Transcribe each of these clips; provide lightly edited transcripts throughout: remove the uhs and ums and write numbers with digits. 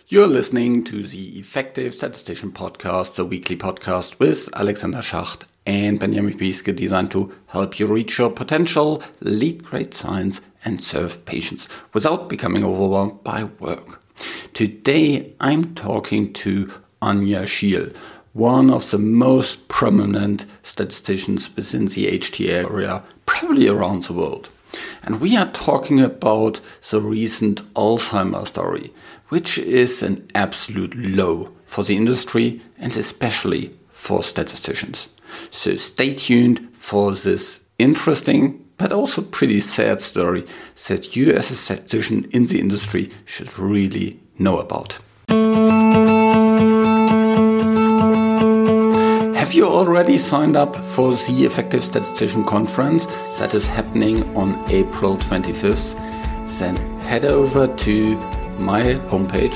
You're listening to the Effective Statistician Podcast, the weekly podcast with Alexander Schacht and Benjamin Bieske, designed to help you reach your potential, lead great science, and serve patients without becoming overwhelmed by work. Today, I'm talking to Anja Schiel, one of the most prominent statisticians within the HTA area, probably around the world. And we are talking about the recent Alzheimer's story, which is an absolute low for the industry and especially for statisticians. So stay tuned for this interesting but also pretty sad story that you as a statistician in the industry should really know about. Have you already signed up for the Effective Statistician Conference that is happening on April 25th? Then head over to my homepage,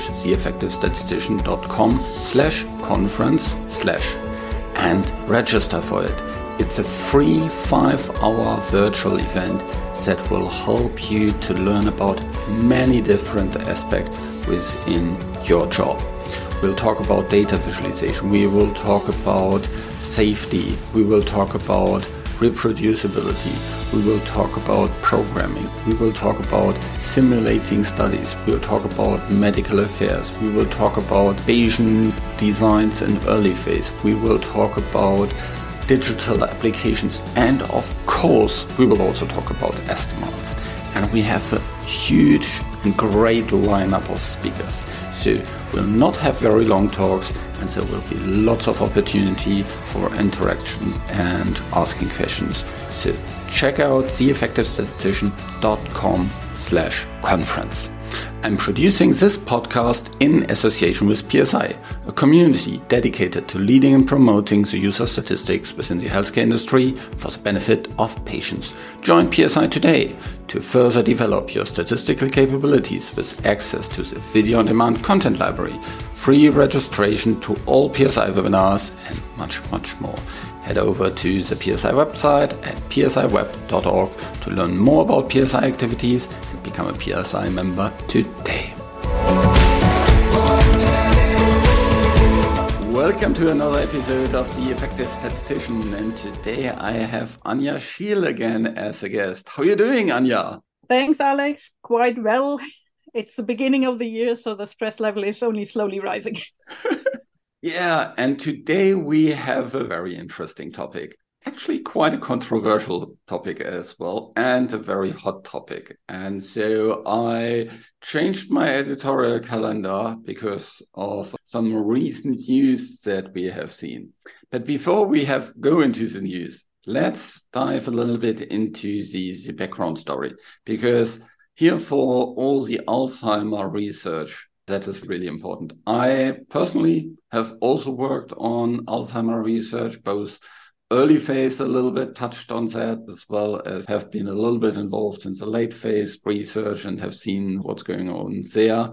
theeffectivestatistician.com/conference/ and register for it. It's a free 5-hour virtual event that will help you to learn about many different aspects within your job. We'll talk about data visualization, we will talk about safety, we will talk about reproducibility, we will talk about programming, we will talk about simulating studies, we'll talk about medical affairs, we will talk about Bayesian designs in early phase, we will talk about digital applications, and of course we will also talk about estimates. And we have a huge and great lineup of speakers. So we'll not have very long talks, and there will be lots of opportunity for interaction and asking questions. So check out theeffectivestatistician.com/conference. I'm producing this podcast in association with PSI, a community dedicated to leading and promoting the use of statistics within the healthcare industry for the benefit of patients. Join PSI today to further develop your statistical capabilities with access to the video-on-demand content library, free registration to all PSI webinars, and much, much more. Head over to the PSI website at psiweb.org to learn more about PSI activities and become a PSI member today. Welcome to another episode of The Effective Statistician, and today I have Anja Schiel again as a guest. How are you doing, Anja? Thanks, Alex. Quite well. It's the beginning of the year, so the stress level is only slowly rising. Yeah, and today we have a very interesting topic. Actually, quite a controversial topic as well, and a very hot topic. And so I changed my editorial calendar because of some recent news that we have seen. But before we go into the news, let's dive a little bit into the background story, because here for all the Alzheimer research, that is really important. I personally have also worked on Alzheimer research, both early phase a little bit, touched on that, as well as have been a little bit involved in the late phase research and have seen what's going on there.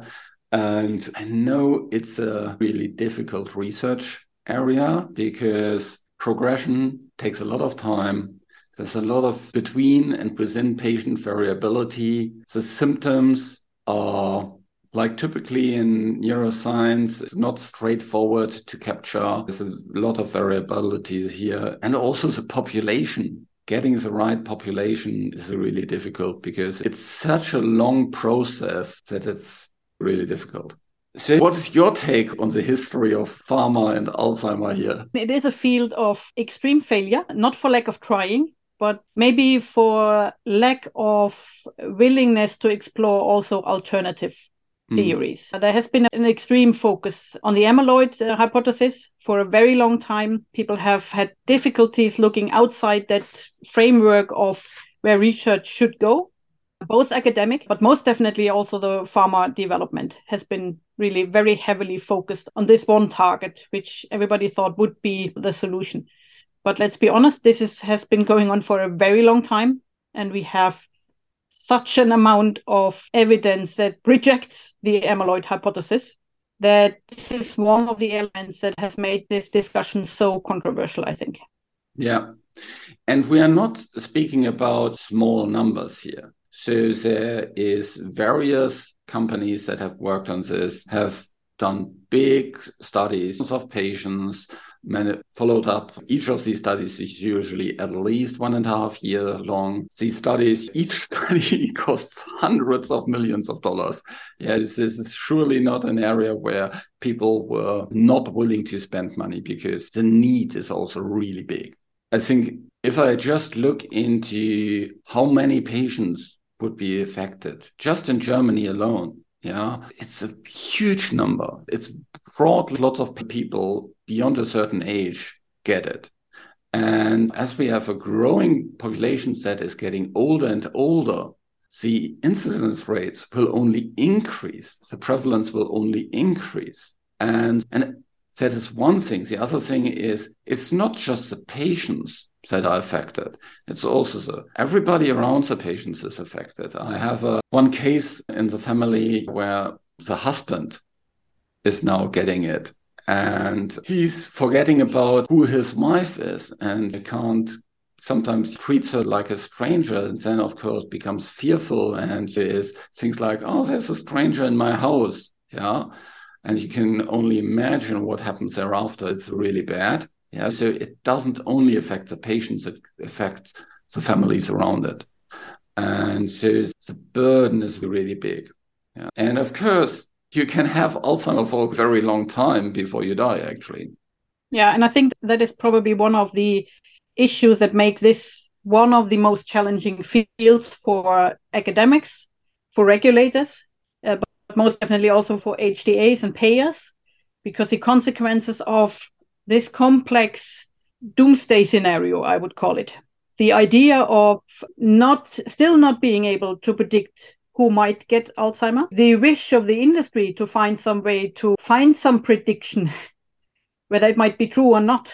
And I know it's a really difficult research area because progression takes a lot of time. There's a lot of between and within patient variability. The symptoms are, like typically in neuroscience, it's not straightforward to capture. There's a lot of variability here. And also the population, getting the right population is really difficult because it's such a long process that it's really difficult. So what is your take on the history of pharma and Alzheimer here? It is a field of extreme failure, not for lack of trying, but maybe for lack of willingness to explore also alternative theories. There has been an extreme focus on the amyloid hypothesis for a very long time. People have had difficulties looking outside that framework of where research should go. Both academic, but most definitely also the pharma development has been really very heavily focused on this one target, which everybody thought would be the solution. But let's be honest, this has been going on for a very long time, and we have such an amount of evidence that rejects the amyloid hypothesis that this is one of the elements that has made this discussion so controversial, I think. Yeah. And we are not speaking about small numbers here. So there is various companies that have worked on this, have done big studies of patients, followed up. Each of these studies is usually at least 1.5 years long. These studies, each study costs hundreds of millions of dollars. Yes, this is surely not an area where people were not willing to spend money, because the need is also really big. I think if I just look into how many patients would be affected, just in Germany alone, it's a huge number. It's broad. Lots of people beyond a certain age get it. And as we have a growing population that is getting older and older, the incidence rates will only increase. The prevalence will only increase. And that is one thing. The other thing is, it's not just the patients that are affected. It's also everybody around the patients is affected. I have one case in the family where the husband is now getting it, and he's forgetting about who his wife is, and he can't sometimes treats her like a stranger, and then of course becomes fearful, and there's things like, oh, there's a stranger in my house. And you can only imagine what happens thereafter. It's really bad. So it doesn't only affect the patients, it affects the families around it. And so the burden is really big. And of course, you can have Alzheimer's for a very long time before you die, actually. Yeah, and I think that is probably one of the issues that make this one of the most challenging fields for academics, for regulators, but most definitely also for HTAs and payers, because the consequences of this complex doomsday scenario, I would call it, the idea of still not being able to predict who might get Alzheimer, the wish of the industry to find some way to find some prediction, whether it might be true or not.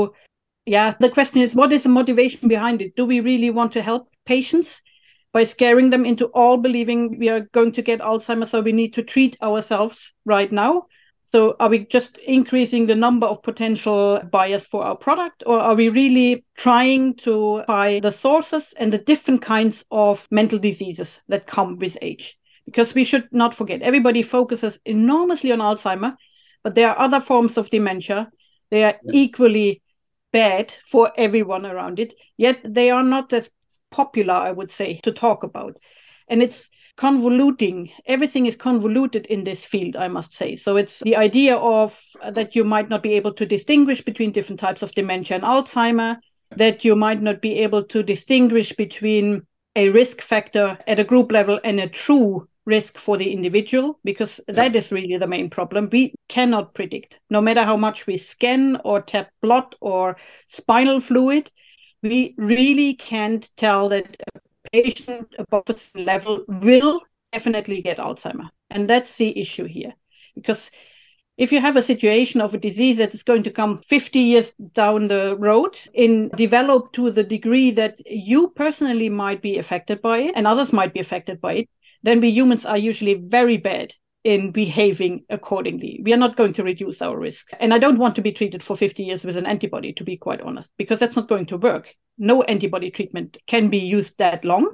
The question is, what is the motivation behind it? Do we really want to help patients by scaring them into all believing we are going to get Alzheimer's, so we need to treat ourselves right now? So are we just increasing the number of potential buyers for our product, or are we really trying to find the sources and the different kinds of mental diseases that come with age? Because we should not forget, everybody focuses enormously on Alzheimer, but there are other forms of dementia. They are equally bad for everyone around it, yet they are not as popular, I would say, to talk about. And it's convoluting. Everything is convoluted in this field, I must say. So it's the idea of that you might not be able to distinguish between different types of dementia and Alzheimer, that you might not be able to distinguish between a risk factor at a group level and a true risk for the individual, because that is really the main problem. We cannot predict. No matter how much we scan or tap blood or spinal fluid, we really can't tell that patient above a certain level will definitely get Alzheimer. And that's the issue here. Because if you have a situation of a disease that is going to come 50 years down the road, develop to the degree that you personally might be affected by it and others might be affected by it, then we humans are usually very bad in behaving accordingly. We are not going to reduce our risk. And I don't want to be treated for 50 years with an antibody, to be quite honest, because that's not going to work. No antibody treatment can be used that long.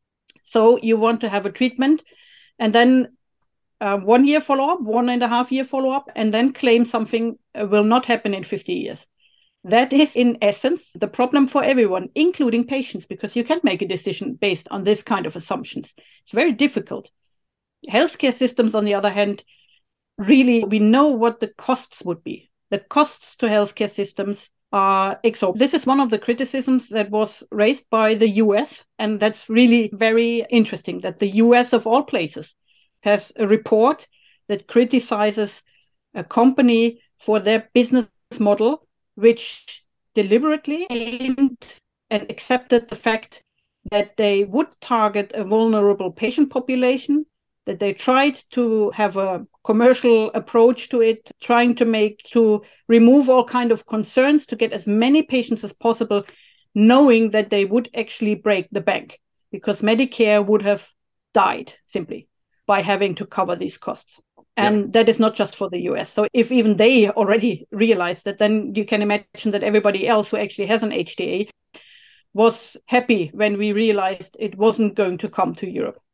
So you want to have a treatment and then 1 year follow-up, 1.5 year follow-up, and then claim something will not happen in 50 years. That is, in essence, the problem for everyone, including patients, because you can't make a decision based on this kind of assumptions. It's very difficult. Healthcare systems, on the other hand, really, we know what the costs would be. The costs to healthcare systems are exorbitant. This is one of the criticisms that was raised by the US, and that's really very interesting that the US, of all places, has a report that criticizes a company for their business model, which deliberately aimed and accepted the fact that they would target a vulnerable patient population, that they tried to have a commercial approach to it, trying to remove all kind of concerns to get as many patients as possible, knowing that they would actually break the bank, because Medicare would have died simply by having to cover these costs. And that is not just for the US. So if even they already realized that, then you can imagine that everybody else who actually has an HTA was happy when we realized it wasn't going to come to Europe.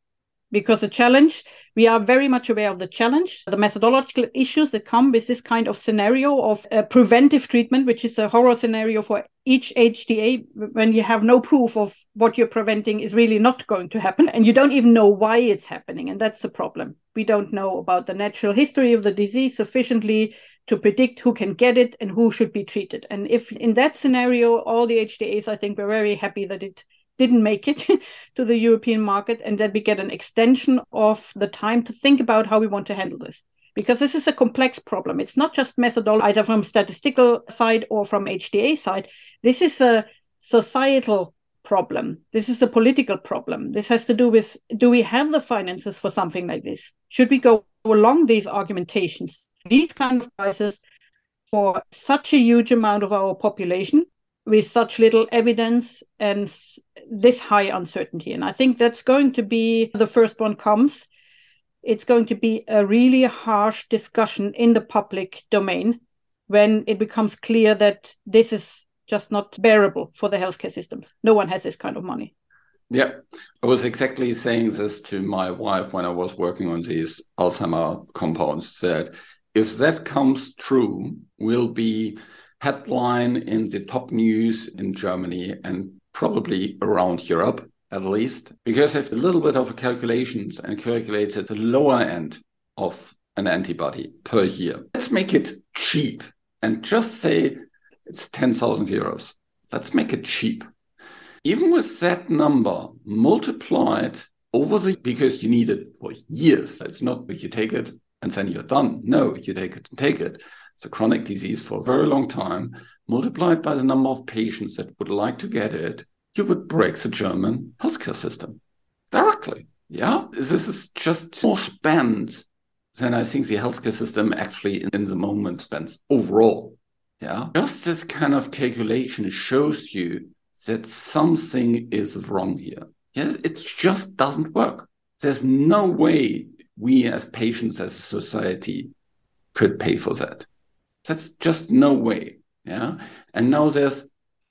because the challenge, we are very much aware of the challenge, the methodological issues that come with this kind of scenario of preventive treatment, which is a horror scenario for each HTA, when you have no proof of what you're preventing is really not going to happen, and you don't even know why it's happening, and that's the problem. We don't know about the natural history of the disease sufficiently to predict who can get it and who should be treated. And if in that scenario, all the HTAs, I think, were very happy that it didn't make it to the European market, and that we get an extension of the time to think about how we want to handle this. Because this is a complex problem. It's not just methodology, either from statistical side or from HTA side. This is a societal problem. This is a political problem. This has to do with, do we have the finances for something like this? Should we go along these argumentations, these kind of prices for such a huge amount of our population, with such little evidence and this high uncertainty? And I think that's going to be, the first one comes, it's going to be a really harsh discussion in the public domain when it becomes clear that this is just not bearable for the healthcare systems. No one has this kind of money. Yeah, I was exactly saying this to my wife when I was working on these Alzheimer compounds, that if that comes true, we'll be headline in the top news in Germany and probably around Europe at least, because if a little bit of calculations and calculated the lower end of an antibody per year, let's make it cheap and just say it's 10,000 euros. Let's make it cheap. Even with that number multiplied over because you need it for years. It's not that you take it and then you're done. No, you take it and take it. It's a chronic disease for a very long time, multiplied by the number of patients that would like to get it, you would break the German healthcare system directly. Yeah, this is just more spent than I think the healthcare system actually in the moment spends overall. Yeah, just this kind of calculation shows you that something is wrong here. Yes, it just doesn't work. There's no way we as patients, as a society, could pay for that. That's just no way. Yeah. And now there's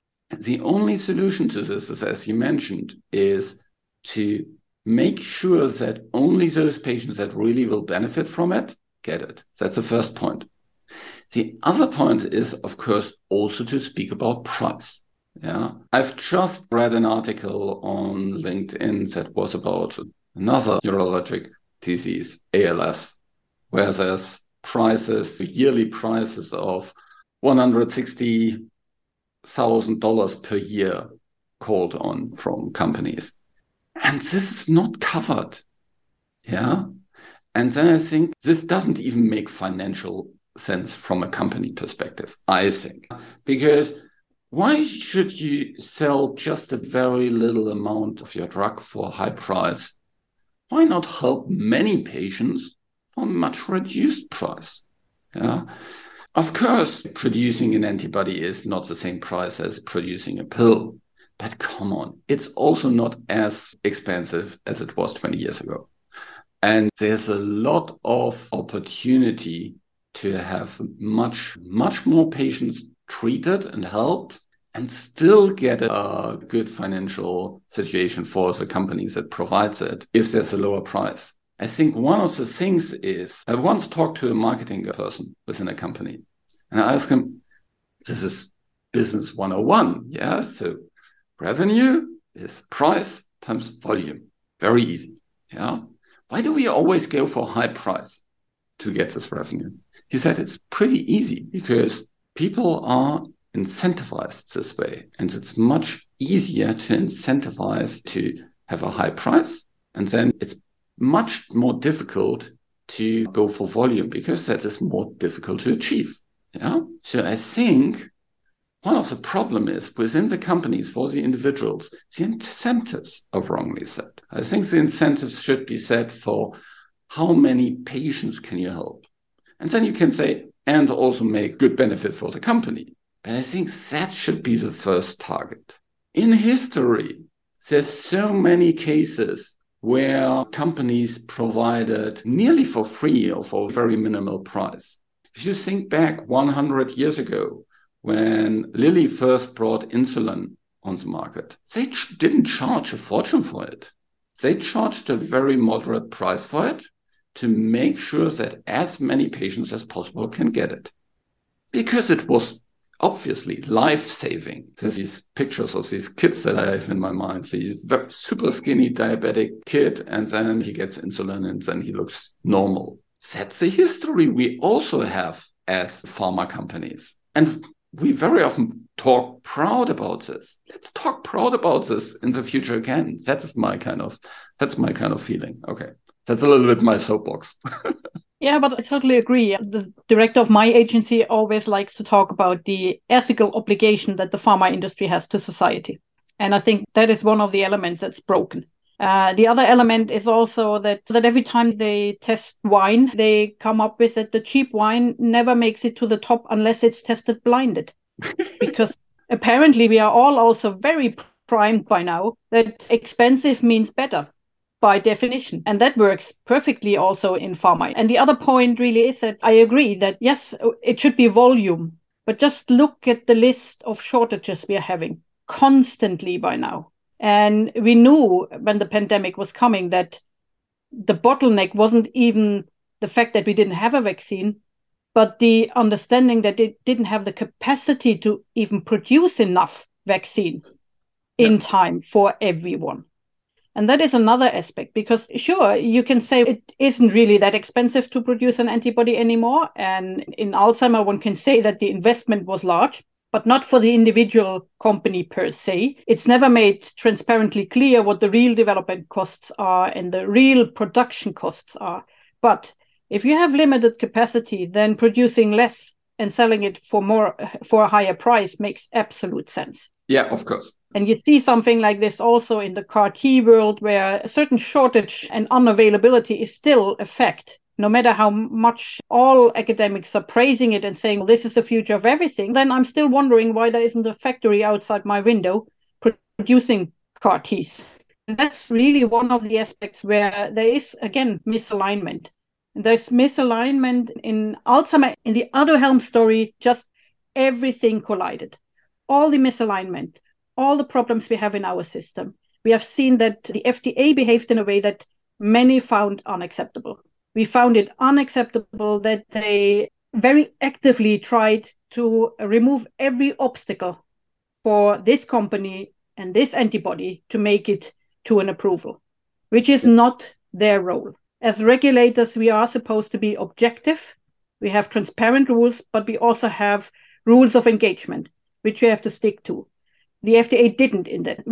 the only solution to this is, as you mentioned, is to make sure that only those patients that really will benefit from it get it. That's the first point. The other point is, of course, also to speak about price. Yeah. I've just read an article on LinkedIn that was about another neurologic disease, ALS, where there's prices, yearly prices of $160,000 per year called on from companies. And this is not covered. Yeah. And then I think this doesn't even make financial sense from a company perspective, I think. Because why should you sell just a very little amount of your drug for a high price? Why not help many patients for a much reduced price? Yeah. Of course, producing an antibody is not the same price as producing a pill. But come on, it's also not as expensive as it was 20 years ago. And there's a lot of opportunity to have much, much more patients treated and helped and still get a good financial situation for the companies that provides it if there's a lower price. I think one of the things is, I once talked to a marketing person within a company, and I asked him, this is business 101, yeah? So revenue is price times volume. Very easy, yeah? Why do we always go for high price to get this revenue? He said it's pretty easy because people are incentivized this way, and it's much easier to incentivize to have a high price, and then it's much more difficult to go for volume because that is more difficult to achieve. Yeah. So I think one of the problems is within the companies for the individuals, the incentives are wrongly set. I think the incentives should be set for how many patients can you help? And then you can say, and also make good benefit for the company. But I think that should be the first target. In history, there's so many cases where companies provided nearly for free or for a very minimal price. If you think back 100 years ago, when Lilly first brought insulin on the market, they didn't charge a fortune for it. They charged a very moderate price for it to make sure that as many patients as possible can get it. Because it was obviously life-saving. There's these pictures of these kids that I have in my mind. He's a super skinny diabetic kid, and then he gets insulin, and then he looks normal. That's the history we also have as pharma companies. And we very often talk proud about this. Let's talk proud about this in the future again. That's my kind of feeling. Okay. That's a little bit my soapbox. Yeah, but I totally agree. The director of my agency always likes to talk about the ethical obligation that the pharma industry has to society. And I think that is one of the elements that's broken. The other element is also that every time they test wine, they come up with that the cheap wine never makes it to the top unless it's tested blinded. Because apparently we are all also very primed by now that expensive means better by definition. And that works perfectly also in pharma. And the other point really is that I agree that, yes, it should be volume, but just look at the list of shortages we are having constantly by now. And we knew when the pandemic was coming that the bottleneck wasn't even the fact that we didn't have a vaccine, but the understanding that it didn't have the capacity to even produce enough vaccine in time for everyone. And that is another aspect, because sure, you can say it isn't really that expensive to produce an antibody anymore. And in Alzheimer, one can say that the investment was large, but not for the individual company per se. It's never made transparently clear what the real development costs are and the real production costs are. But if you have limited capacity, then producing less and selling it for a higher price makes absolute sense. Yeah, of course. And you see something like this also in the CAR-T world, where a certain shortage and unavailability is still a fact. No matter how much all academics are praising it and saying, well, this is the future of everything, then I'm still wondering why there isn't a factory outside my window producing CAR-Ts. And that's really one of the aspects where there is, again, misalignment. And there's misalignment in Alzheimer. In the Aduhelm story, just everything collided. All the misalignment, all the problems we have in our system. We have seen that the FDA behaved in a way that many found unacceptable. We found it unacceptable that they very actively tried to remove every obstacle for this company and this antibody to make it to an approval, which is not their role. As regulators, we are supposed to be objective. We have transparent rules, but we also have rules of engagement, which we have to stick to. The FDA didn't in that.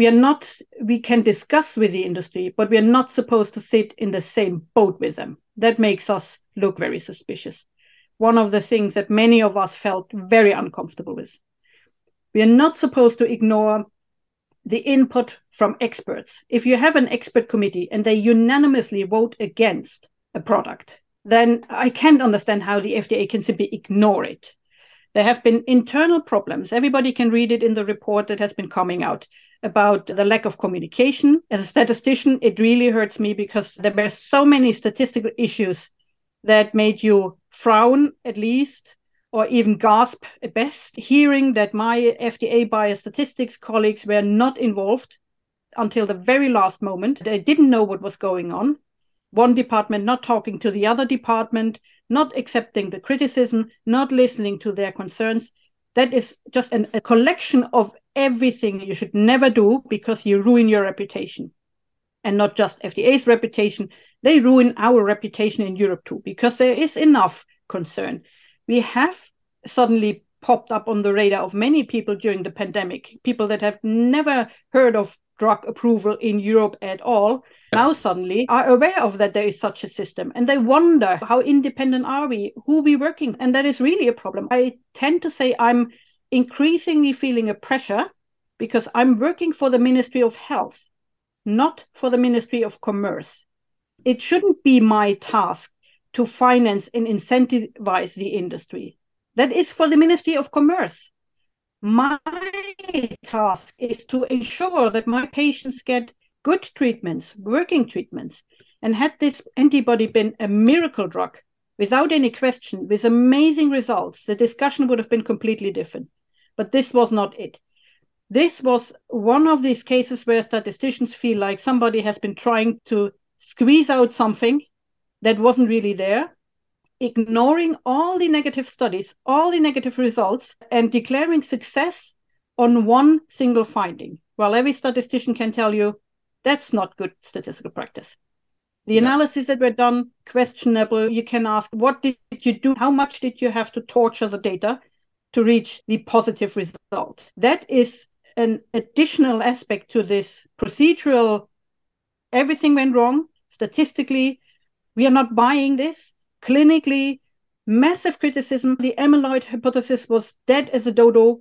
We can discuss with the industry, but we are not supposed to sit in the same boat with them. That makes us look very suspicious. One of the things that many of us felt very uncomfortable with. We are not supposed to ignore the input from experts. If you have an expert committee and they unanimously vote against a product, then I can't understand how the FDA can simply ignore it. There have been internal problems. Everybody can read it in the report that has been coming out about the lack of communication. As a statistician, it really hurts me because there were so many statistical issues that made you frown at least, or even gasp at best, hearing that my FDA biostatistics colleagues were not involved until the very last moment. They didn't know what was going on. One department not talking to the other department, not accepting the criticism, not listening to their concerns. That is just a collection of everything you should never do because you ruin your reputation. And not just FDA's reputation, they ruin our reputation in Europe too, because there is enough concern. We have suddenly popped up on the radar of many people during the pandemic, people that have never heard of drug approval in Europe at all, now suddenly are aware of that there is such a system. And they wonder, how independent are we? Who are we working? And that is really a problem. I tend to say I'm increasingly feeling a pressure because I'm working for the Ministry of Health, not for the Ministry of Commerce. It shouldn't be my task to finance and incentivize the industry. That is for the Ministry of Commerce. My task is to ensure that my patients get good treatments, working treatments. And had this antibody been a miracle drug, without any question, with amazing results, the discussion would have been completely different. But this was not it. This was one of these cases where statisticians feel like somebody has been trying to squeeze out something that wasn't really there, ignoring all the negative studies, all the negative results, and declaring success on one single finding. Well, every statistician can tell you that's not good statistical practice. The analysis that were done, questionable. You can ask, what did you do? How much did you have to torture the data to reach the positive result? That is an additional aspect to this procedural. Everything went wrong. Statistically, we are not buying this. Clinically, massive criticism. The amyloid hypothesis was dead as a dodo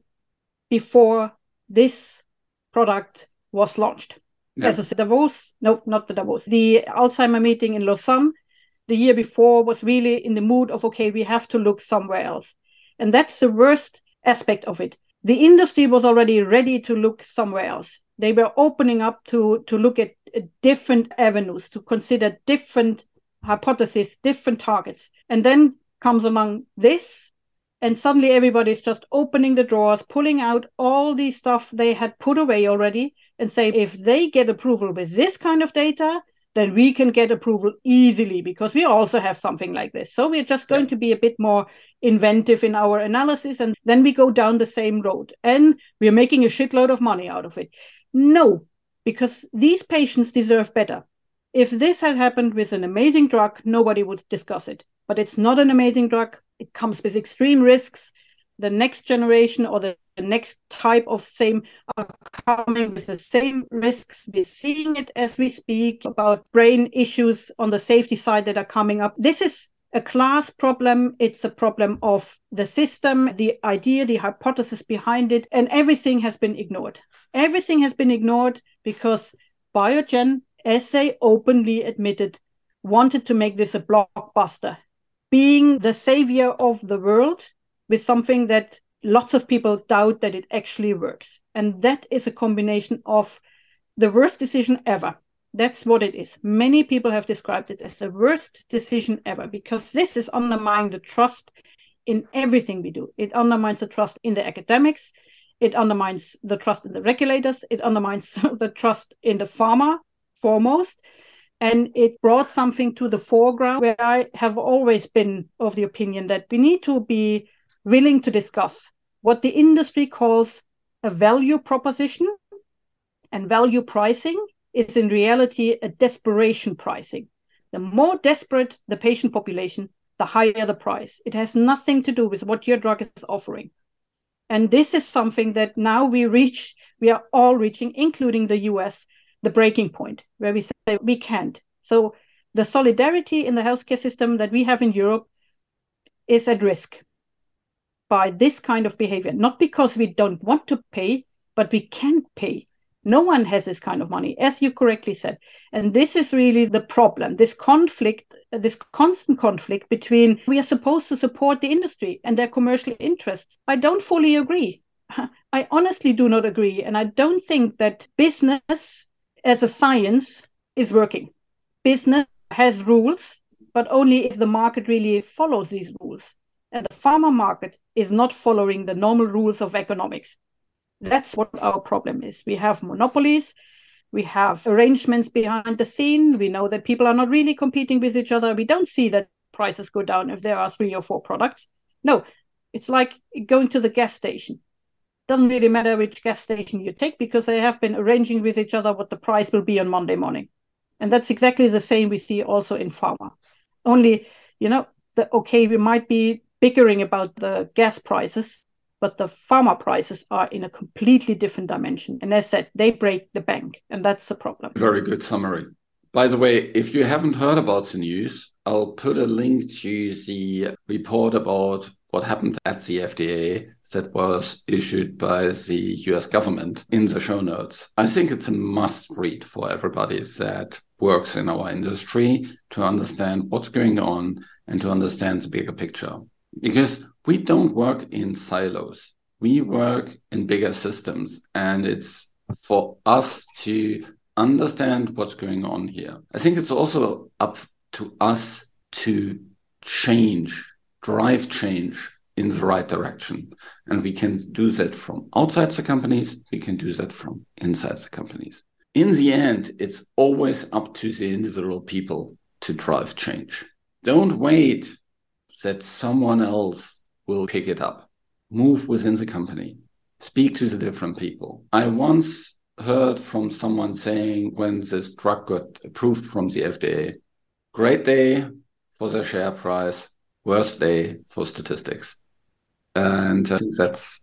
before this product was launched. Yeah. As I said, not the Davos, the Alzheimer meeting in Lausanne the year before was really in the mood of, okay, we have to look somewhere else. And that's the worst aspect of it. The industry was already ready to look somewhere else. They were opening up to look at different avenues, to consider different hypotheses, different targets. And then comes along this, and suddenly everybody's just opening the drawers, pulling out all the stuff they had put away already, and say, if they get approval with this kind of data, then we can get approval easily because we also have something like this. So we're just going to be a bit more inventive in our analysis, and then we go down the same road. And we're making a shitload of money out of it. No, because these patients deserve better. If this had happened with an amazing drug, nobody would discuss it. But it's not an amazing drug. It comes with extreme risks. The next generation or the next type of same are coming with the same risks. We're seeing it as we speak about brain issues on the safety side that are coming up. This is a class problem. It's a problem of the system, the idea, the hypothesis behind it, and everything has been ignored. Everything has been ignored because Biogen, as they openly admitted, wanted to make this a blockbuster, being the savior of the world with something that lots of people doubt that it actually works. And that is a combination of the worst decision ever. That's what it is. Many people have described it as the worst decision ever because this is undermining the trust in everything we do. It undermines the trust in the academics. It undermines the trust in the regulators. It undermines the trust in the pharma foremost. And it brought something to the foreground where I have always been of the opinion that we need to be willing to discuss what the industry calls a value proposition, and value pricing is in reality a desperation pricing. The more desperate the patient population, the higher the price. It has nothing to do with what your drug is offering. And this is something that now we are all reaching, including the US, the breaking point where we say we can't. So the solidarity in the healthcare system that we have in Europe is at risk by this kind of behavior, not because we don't want to pay, but we can't pay. No one has this kind of money, as you correctly said. And this is really the problem, this conflict, this constant conflict between we are supposed to support the industry and their commercial interests. I don't fully agree. I honestly do not agree. And I don't think that business as a science is working. Business has rules, but only if the market really follows these rules. And the pharma market is not following the normal rules of economics. That's what our problem is. We have monopolies. We have arrangements behind the scene. We know that people are not really competing with each other. We don't see that prices go down if there are 3 or 4 products. No, it's like going to the gas station. Doesn't really matter which gas station you take because they have been arranging with each other what the price will be on Monday morning. And that's exactly the same we see also in pharma. Only, we might be bickering about the gas prices, but the pharma prices are in a completely different dimension. And as said, they break the bank, and that's the problem. Very good summary. By the way, if you haven't heard about the news, I'll put a link to the report about what happened at the FDA that was issued by the US government in the show notes. I think it's a must read for everybody that works in our industry to understand what's going on and to understand the bigger picture. Because we don't work in silos. We work in bigger systems, and it's for us to understand what's going on here. I think it's also up to us to drive change in the right direction. And we can do that from outside the companies. We can do that from inside the companies. In the end, it's always up to the individual people to drive change. Don't wait that someone else will pick it up. Move within the company. Speak to the different people. I once heard from someone saying when this drug got approved from the FDA, great day for the share price, worst day for statistics. And I think that's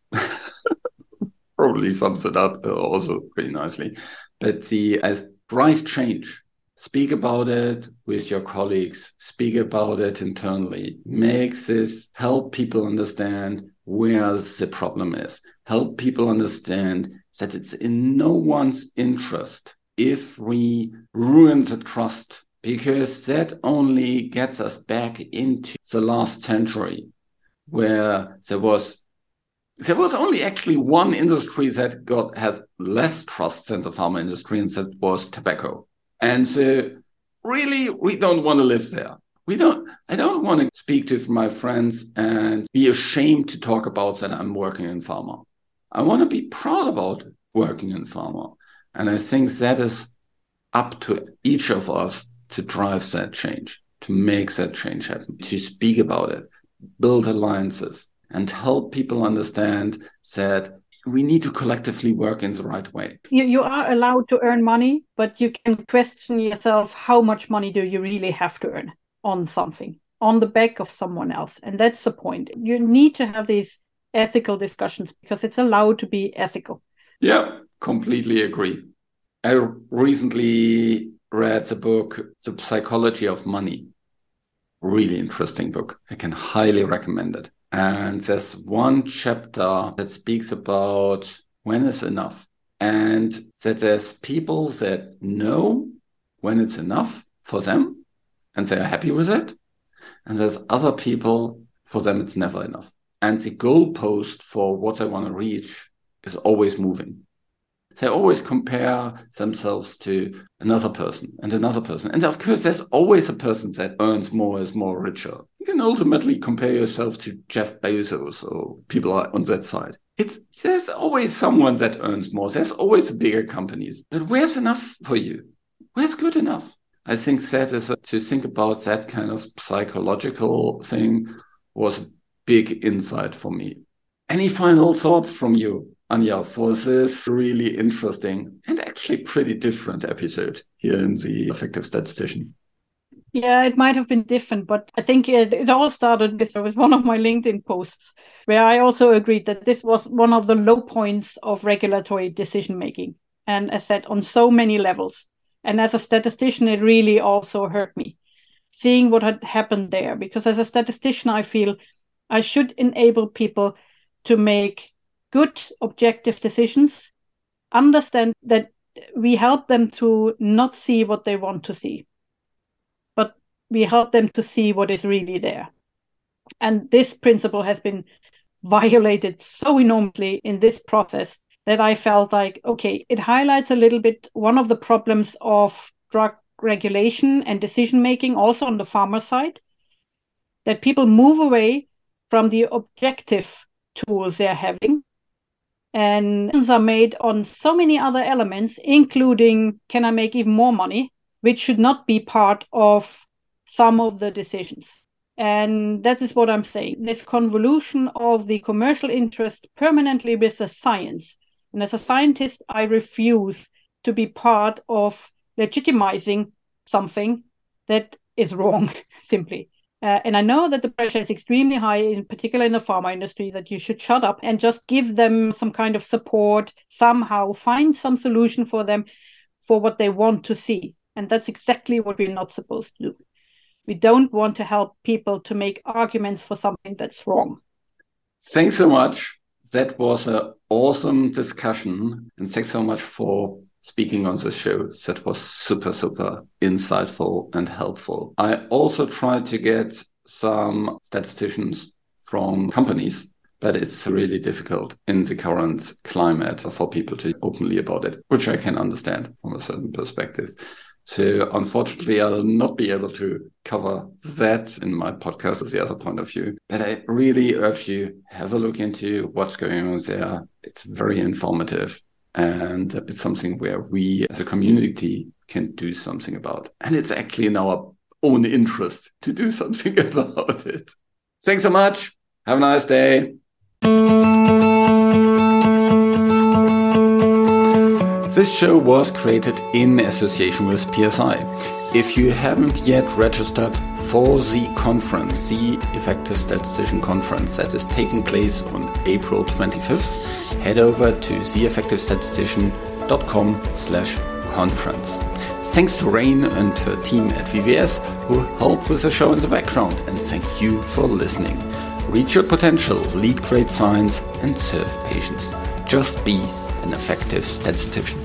probably sums it up also pretty nicely. But as drive change, speak about it with your colleagues, speak about it internally, make this, help people understand where the problem is, help people understand that it's in no one's interest if we ruin the trust, because that only gets us back into the last century where there was only actually one industry that had less trust than the pharma industry, and that was tobacco. And so really, we don't want to live there. I don't want to speak to my friends and be ashamed to talk about that I'm working in pharma. I want to be proud about working in pharma. And I think that is up to each of us to drive that change, to make that change happen, to speak about it, build alliances, and help people understand that we need to collectively work in the right way. You are allowed to earn money, but you can question yourself, how much money do you really have to earn on something, on the back of someone else? And that's the point. You need to have these ethical discussions because it's allowed to be ethical. Yeah, completely agree. I recently read the book, The Psychology of Money. Really interesting book. I can highly recommend it. And there's one chapter that speaks about when is enough. And that there's people that know when it's enough for them and they are happy with it. And there's other people, for them it's never enough. And the goalpost for what they want to reach is always moving. They always compare themselves to another person and another person. And of course, there's always a person that earns more, is more richer. You can ultimately compare yourself to Jeff Bezos or people on that side. There's always someone that earns more. There's always bigger companies. But where's enough for you? Where's good enough? I think that is to think about that kind of psychological thing was a big insight for me. Any final thoughts from you, Anja, for this really interesting and actually pretty different episode here in the Effective Statistician? Yeah, it might have been different, but I think it all started with one of my LinkedIn posts where I also agreed that this was one of the low points of regulatory decision making. And as said, on so many levels. And as a statistician, it really also hurt me seeing what had happened there. Because as a statistician, I feel I should enable people to make good, objective decisions, understand that we help them to not see what they want to see, but we help them to see what is really there. And this principle has been violated so enormously in this process that I felt like, okay, it highlights a little bit one of the problems of drug regulation and decision making, also on the pharma side, that people move away from the objective tools they're having. And are made on so many other elements, including can I make even more money, which should not be part of some of the decisions. And that is what I'm saying. This convolution of the commercial interest permanently with the science. And as a scientist, I refuse to be part of legitimizing something that is wrong, simply. And I know that the pressure is extremely high, in particular in the pharma industry, that you should shut up and just give them some kind of support, somehow find some solution for them for what they want to see. And that's exactly what we're not supposed to do. We don't want to help people to make arguments for something that's wrong. Thanks so much. That was an awesome discussion. And thanks so much for speaking on this show. That was super, super insightful and helpful. I also tried to get some statisticians from companies, but it's really difficult in the current climate for people to openly about it, which I can understand from a certain perspective. So unfortunately, I'll not be able to cover that in my podcast as the other point of view. But I really urge you, have a look into what's going on there. It's very informative. And it's something where we as a community can do something about. And it's actually in our own interest to do something about it. Thanks so much. Have a nice day. This show was created in association with PSI. If you haven't yet registered for the conference, the Effective Statistician Conference that is taking place on April 25th, head over to theeffectivestatistician.com/conference. Thanks to Rain and her team at VVS who helped with the show in the background, and thank you for listening. Reach your potential, lead great science, and serve patients. Just be an effective statistician.